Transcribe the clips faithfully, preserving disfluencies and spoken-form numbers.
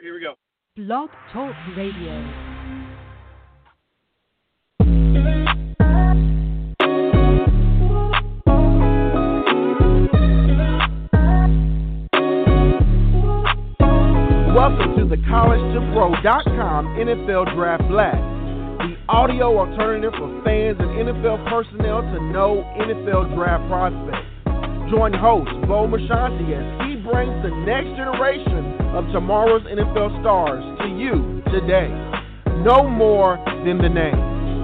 Here we go. Blog Talk Radio. Welcome to the college to pro dot com N F L Draft Blast, the audio alternative for fans and N F L personnel to know N F L draft prospects. Join host Bo Marchionte as he brings the next generation of tomorrow's N F L stars to you today. No more than the name.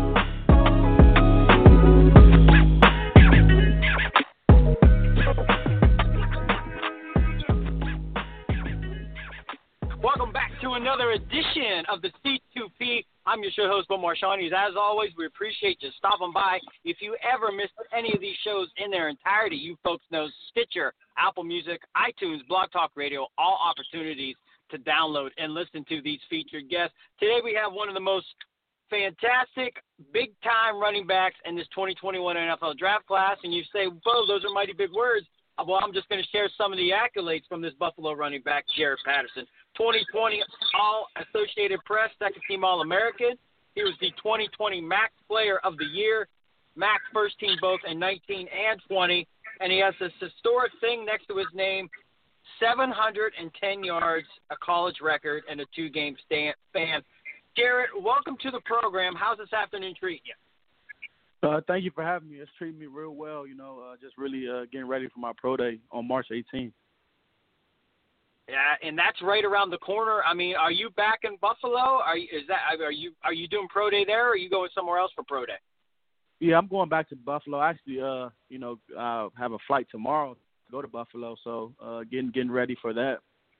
Welcome back to another edition of the C two P. I'm your show host, Bo Marchionte. As always, we appreciate you stopping by. If you ever missed any of these shows in their entirety, you folks know Stitcher, Apple Music, iTunes, Blog Talk Radio, all opportunities to download and listen to these featured guests. Today we have one of the most fantastic, big-time running backs in this twenty twenty-one N F L draft class. And you say, Bo, those are mighty big words. Well, I'm just going to share some of the accolades from this Buffalo running back, Jaret Patterson. twenty twenty All-Associated Press, second-team All-American. He was the twenty twenty M A C Player of the Year, M A C First Team both in nineteen and twenty. And he has this historic thing next to his name, seven hundred ten yards, a college record, and a two-game span. Jaret, welcome to the program. How's this afternoon treating you? Uh, thank you for having me. It's treating me real well. You know, uh, just really uh, getting ready for my pro day on March eighteenth. Yeah, and that's right around the corner. I mean, are you back in Buffalo? Are you, is that are you are you doing pro day there, or are you going somewhere else for pro day? Yeah, I'm going back to Buffalo. Actually, uh, you know, I have a flight tomorrow to go to Buffalo, so uh, getting getting ready for that.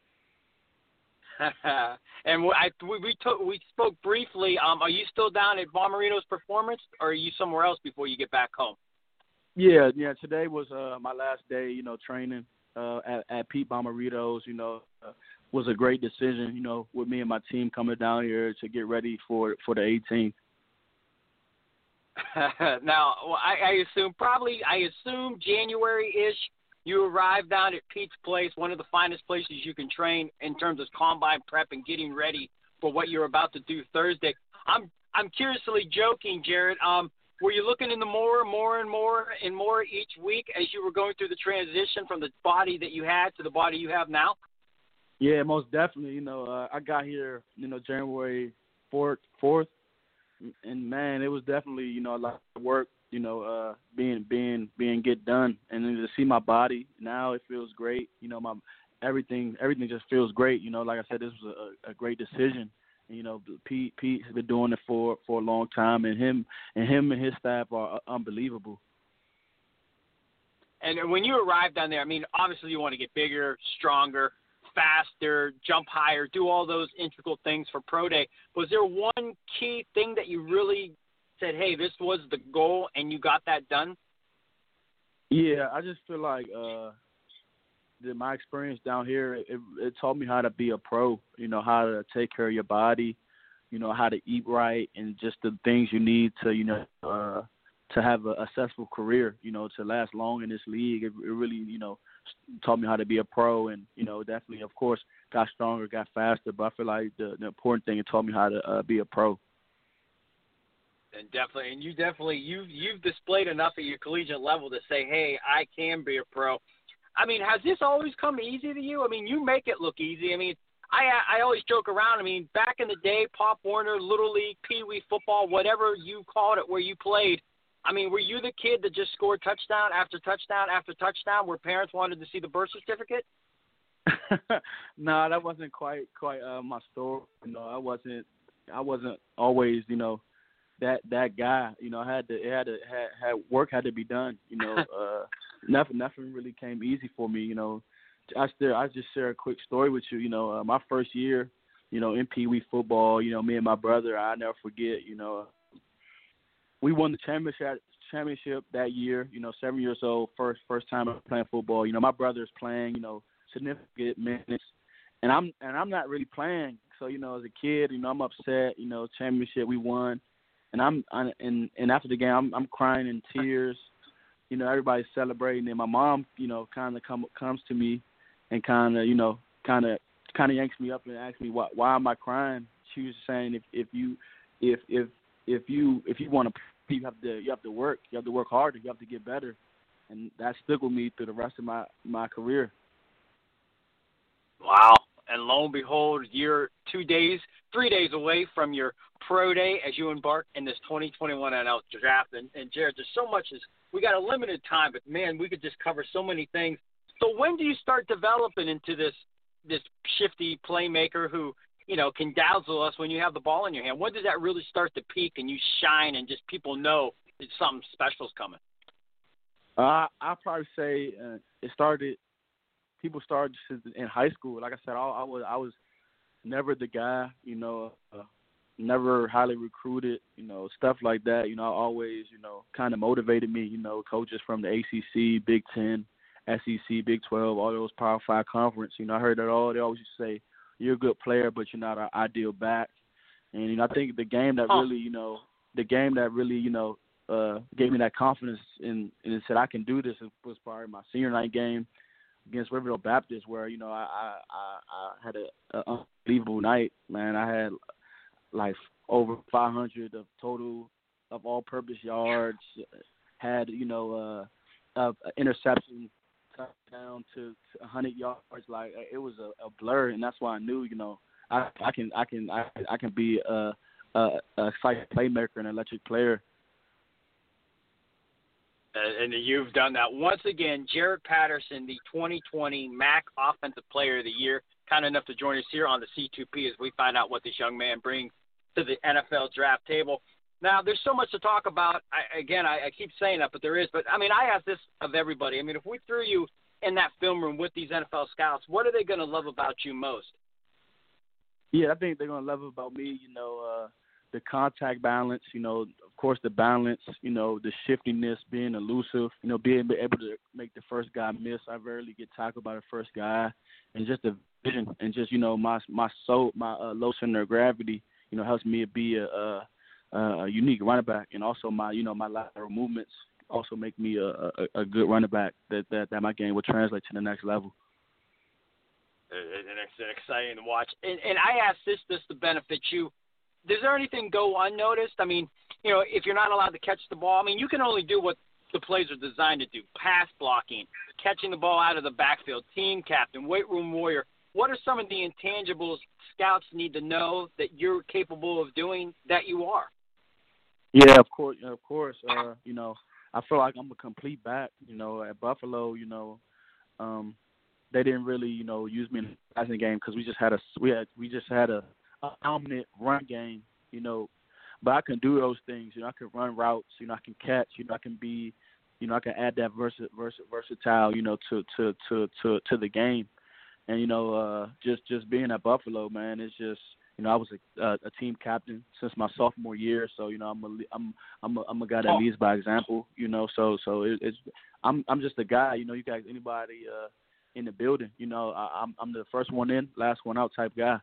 and I, we we, took, we spoke briefly. Um, are you still down at Bommarito's Performance, or are you somewhere else before you get back home? Yeah, yeah. Today was uh, my last day, you know, training uh, at, at Pete Bommarito's. You know, uh, was a great decision. You know, with me and my team coming down here to get ready for for the eighteenth. Now, well, I, I assume probably I assume January-ish. You arrived down at Pete's place, one of the finest places you can train in terms of combine prep and getting ready for what you're about to do Thursday. I'm I'm curiously joking, Jaret. Um, were you looking into more, more, and more, and more each week as you were going through the transition from the body that you had to the body you have now? Yeah, most definitely. You know, uh, I got here, you know, January fourth, fourth, and man, it was definitely, you know, a lot of work. You know, uh, being being being get done, and then to see my body now, it feels great. You know, my everything everything just feels great. You know, like I said, this was a, a great decision. And, you know, Pete Pete has been doing it for, for a long time, and him and him and his staff are unbelievable. And when you arrived down there, I mean, obviously you want to get bigger, stronger, faster, jump higher, do all those integral things for pro day. Was there one key thing that you really said, hey, this was the goal, and you got that done? Yeah, I just feel like uh, that my experience down here, it, it taught me how to be a pro, you know, how to take care of your body, you know, how to eat right, and just the things you need to, you know, uh, to have a, a successful career, you know, to last long in this league. It, it really, you know, taught me how to be a pro, and, you know, definitely, of course, got stronger, got faster, but I feel like the, the important thing, it taught me how to uh, be a pro. And definitely, and you definitely, you, you've displayed enough at your collegiate level to say, hey, I can be a pro. I mean, has this always come easy to you? I mean, you make it look easy. I mean, I I always joke around. I mean, back in the day, Pop Warner, Little League, Pee Wee football, whatever you called it where you played, I mean, were you the kid that just scored touchdown after touchdown after touchdown where parents wanted to see the birth certificate? No, that wasn't quite quite uh, my story. You know, I wasn't I wasn't always, you know, that that guy. You know, I had to it had to had, had work had to be done. You know, uh, nothing nothing really came easy for me. You know, I still I just share a quick story with you. You know, uh, my first year, you know, in Pee Wee football. You know, me and my brother, I never forget. You know, we won the championship championship that year. You know, seven years old, first first time playing football. You know, my brother's playing. You know, significant minutes, and I'm and I'm not really playing. So, you know, as a kid, you know, I'm upset. You know, championship we won. And I'm, I, and and after the game, I'm, I'm crying in tears. You know, everybody's celebrating. And my mom, you know, kind of come comes to me, and kind of, you know, kind of kind of yanks me up and asks me why why am I crying. She was saying if if you if if if you if you want to you have to you have to work you have to work harder, you have to get better, and that stuck with me through the rest of my my career. Wow. And lo and behold, you're two days, three days away from your pro day as you embark in this twenty twenty-one N F L draft. And, and Jared, there's so much. Is, we got a limited time, but, man, we could just cover so many things. So when do you start developing into this this shifty playmaker who, you know, can dazzle us when you have the ball in your hand? When does that really start to peak and you shine and just people know that something special's coming? Uh, I'll probably say uh, it started – people started in high school. Like I said, I, I was I was never the guy, you know, uh, never highly recruited, you know, stuff like that. You know, always, you know, kind of motivated me. You know, coaches from the A C C, Big Ten, S E C, Big twelve, all those Power Five conference. You know, I heard that all. They always used to say, "You're a good player, but you're not an ideal back." And you know, I think the game that really, you know, the game that really, you know, uh, gave me that confidence and and said I can do this was probably my senior night game against Riverdale Baptist, where, you know, I I, I, I had an unbelievable night, man. I had like over five hundred of total of all-purpose yards, had, you know, uh, uh, interception touchdown to, to one hundred yards. Like, it was a, a blur, and that's why I knew, you know, I, I can I can I, I can be a, a, a exciting playmaker and an electric player. Uh, and you've done that. Once again, Jaret Patterson, the twenty twenty M A C Offensive Player of the Year, kind enough to join us here on the C two P as we find out what this young man brings to the N F L draft table. Now, there's so much to talk about. I, again, I, I keep saying that, but there is. But, I mean, I ask this of everybody. I mean, if we threw you in that film room with these N F L scouts, what are they going to love about you most? Yeah, I think they're going to love about me, you know, uh, the contact balance, you know, of course the balance, you know, the shiftiness, being elusive, you know, being able to make the first guy miss. I rarely get tackled by the first guy, and just the vision and just, you know, my my soul, my uh, low center of gravity, you know, helps me be a, a, a unique running back, and also my, you know, my lateral movements also make me a, a, a good running back that, that that my game will translate to the next level. And it's exciting to watch. And, and I ask this just to benefit you. Does there anything go unnoticed? I mean, you know, if you're not allowed to catch the ball, I mean, you can only do what the plays are designed to do: pass blocking, catching the ball out of the backfield, team captain, weight room warrior. What are some of the intangibles scouts need to know that you're capable of doing that you are? Yeah, of course, of course. Uh, you know, I feel like I'm a complete back. You know, at Buffalo, you know, um, they didn't really, you know, use me in the passing game because we just had a we had we just had a dominant run game, you know, but I can do those things. You know, I can run routes. You know, I can catch. You know, I can be, you know, I can add that versa, versa, versatile, you know, to to to to to the game. And you know, uh, just just being at Buffalo, man, it's just, you know, I was a, a, a team captain since my sophomore year, so you know, I'm a I'm I'm a, I'm a guy that leads by example, you know. So so it, it's I'm I'm just a guy, you know. You guys, anybody uh, in the building, you know, I, I'm I'm the first one in, last one out type guy.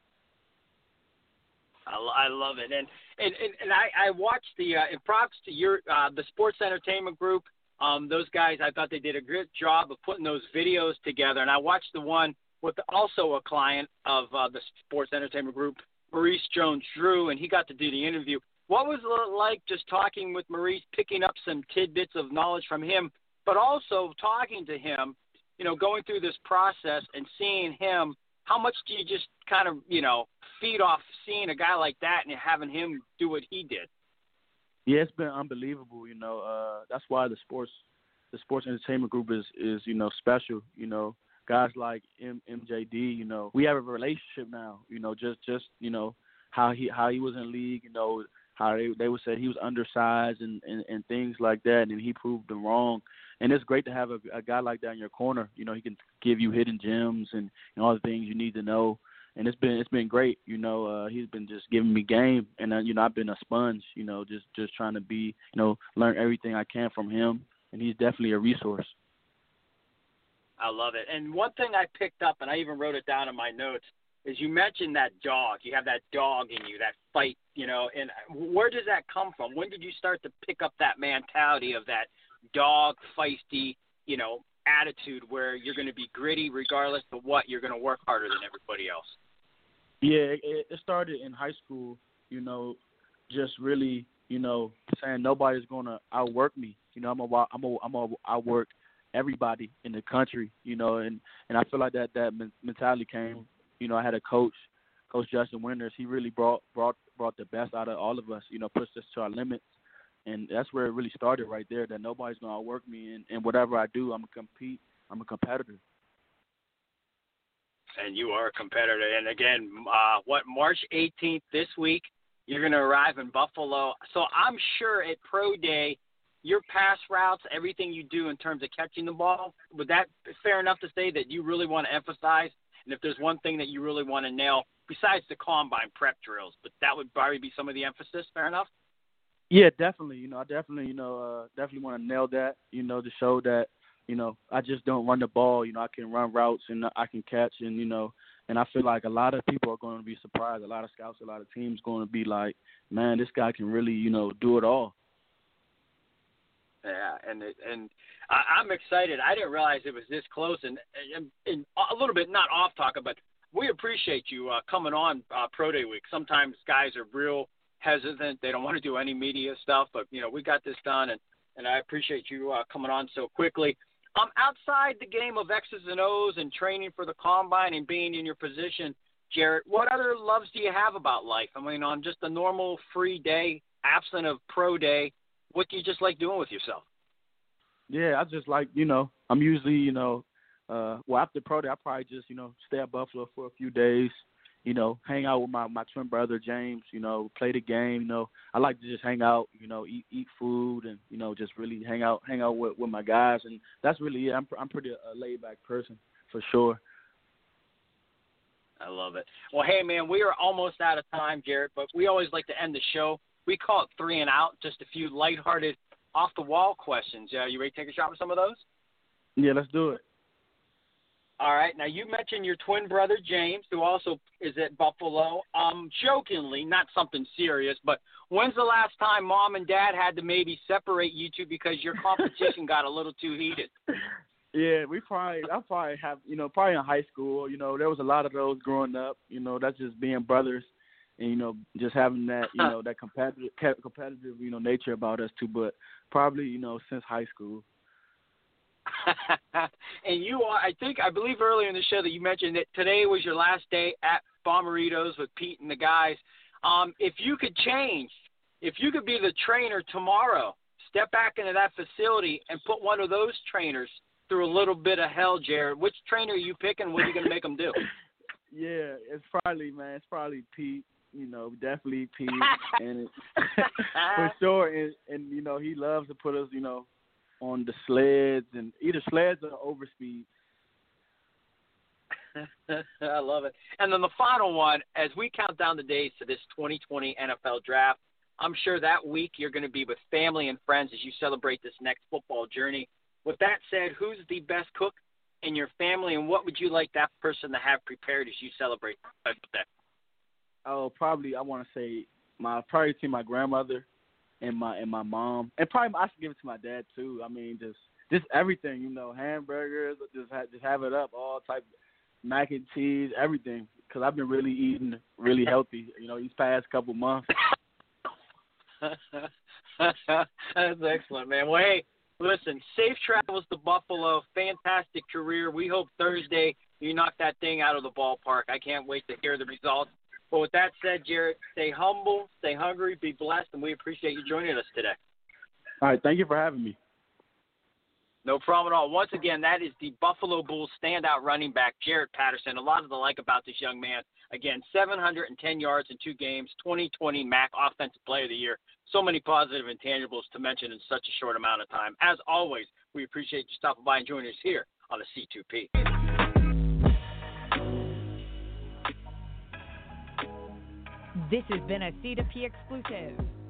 I love it, and and and, and I, I watched the uh, and props to your uh, the Sports Entertainment Group. Um, those guys, I thought they did a good job of putting those videos together. And I watched the one with also a client of uh, the Sports Entertainment Group, Maurice Jones-Drew, and he got to do the interview. What was it like just talking with Maurice, picking up some tidbits of knowledge from him, but also talking to him, you know, going through this process and seeing him? How much do you just kind of, you know, feed off seeing a guy like that and having him do what he did? Yeah, it's been unbelievable. You know, uh, that's why the sports, the Sports Entertainment Group is, is you know, special. You know, guys like M- MJD. You know, we have a relationship now. You know, just just you know how he how he was in league. You know, how they they would say he was undersized and, and, and things like that, and he proved them wrong. And it's great to have a, a guy like that in your corner. You know, he can give you hidden gems and, and all the things you need to know. And it's been it's been great. You know, uh, he's been just giving me game, and uh, you know, I've been a sponge. You know, just just trying to be, you know, learn everything I can from him. And he's definitely a resource. I love it. And one thing I picked up, and I even wrote it down in my notes, is you mentioned that dog. You have that dog in you, that fight. You know, and where does that come from? When did you start to pick up that mentality of that dog, feisty, you know, attitude where you're going to be gritty regardless of what, you're going to work harder than everybody else? Yeah, it, it started in high school, you know, just really, you know, saying nobody's going to outwork me. You know, I'm a, I'm a, I'm a outwork everybody in the country, you know, and, and I feel like that, that mentality came, you know, I had a coach, Coach Justin Winters. He really brought, brought, brought the best out of all of us, you know, pushed us to our limits. And that's where it really started right there, that nobody's going to outwork me. And, and whatever I do, I'm going to compete. I'm a competitor. And you are a competitor. And, again, uh, what, March eighteenth this week, you're going to arrive in Buffalo. So I'm sure at Pro Day, your pass routes, everything you do in terms of catching the ball, would that be fair enough to say that you really want to emphasize? And if there's one thing that you really want to nail, besides the combine prep drills, but that would probably be some of the emphasis, fair enough? Yeah, definitely. You know, I definitely, you know, uh, definitely want to nail that, you know, to show that, you know, I just don't run the ball. You know, I can run routes and I can catch, and, you know, and I feel like a lot of people are going to be surprised. A lot of scouts, a lot of teams going to be like, man, this guy can really, you know, do it all. Yeah, and it, and I, I'm excited. I didn't realize it was this close, and, and, and a little bit not off topic, but we appreciate you uh, coming on uh, Pro Day week. Sometimes guys are real hesitant; they don't want to do any media stuff, but you know we got this done, and, and I appreciate you uh, coming on so quickly. Um, outside the game of X's and O's and training for the combine and being in your position, Jarrett, what other loves do you have about life? I mean, on just a normal free day, absent of Pro Day, what do you just like doing with yourself? Yeah, I just like, you know, I'm usually, you know, uh, well, after Pro Day, I probably just, you know, stay at Buffalo for a few days, you know, hang out with my, my twin brother, James, you know, play the game, you know. I like to just hang out, you know, eat eat food and, you know, just really hang out hang out with, with my guys. And that's really it. I'm, I'm pretty a laid-back person for sure. I love it. Well, hey, man, we are almost out of time, Jarrett, but we always like to end the show. We call it three and out, just a few lighthearted, off-the-wall questions. Yeah, you ready to take a shot with some of those? Yeah, let's do it. All right. Now, you mentioned your twin brother, James, who also is at Buffalo. Um, jokingly, not something serious, but when's the last time Mom and Dad had to maybe separate you two because your competition got a little too heated? Yeah, we probably, I probably have, you know, probably in high school, you know, there was a lot of those growing up. You know, that's just being brothers. And, you know, just having that, you know, that competitive, competitive, you know, nature about us too. But probably, you know, since high school. And you are, I think, I believe earlier in the show that you mentioned that today was your last day at Bommaritos with Pete and the guys. Um, if you could change, if you could be the trainer tomorrow, step back into that facility and put one of those trainers through a little bit of hell, Jared, which trainer are you picking? What are you going to make them do? Yeah, it's probably, man, it's probably Pete. You know, definitely Pete, and for sure, and, and you know, he loves to put us, you know, on the sleds and either sleds or overspeed. I love it. And then the final one, as we count down the days to this twenty twenty N F L draft, I'm sure that week you're going to be with family and friends as you celebrate this next football journey. With that said, who's the best cook in your family, and what would you like that person to have prepared as you celebrate that? Oh, probably I want to say my probably to my grandmother and my and my mom, and probably I should give it to my dad too. I mean, just just everything, you know, hamburgers, just have, just have it up, all type, mac and cheese, everything. Because I've been really eating really healthy, you know, these past couple months. That's excellent, man. Well, hey, listen, safe travels to Buffalo. Fantastic career. We hope Thursday you knock that thing out of the ballpark. I can't wait to hear the results. But with that said, Jarrett, stay humble, stay hungry, be blessed, and we appreciate you joining us today. All right, thank you for having me. No problem at all. Once again, that is the Buffalo Bulls standout running back, Jarrett Patterson. A lot to like about this young man. Again, seven hundred ten yards in two games, twenty twenty M A C Offensive Player of the Year. So many positive intangibles to mention in such a short amount of time. As always, we appreciate you stopping by and joining us here on the C two P. This has been a C two P exclusive.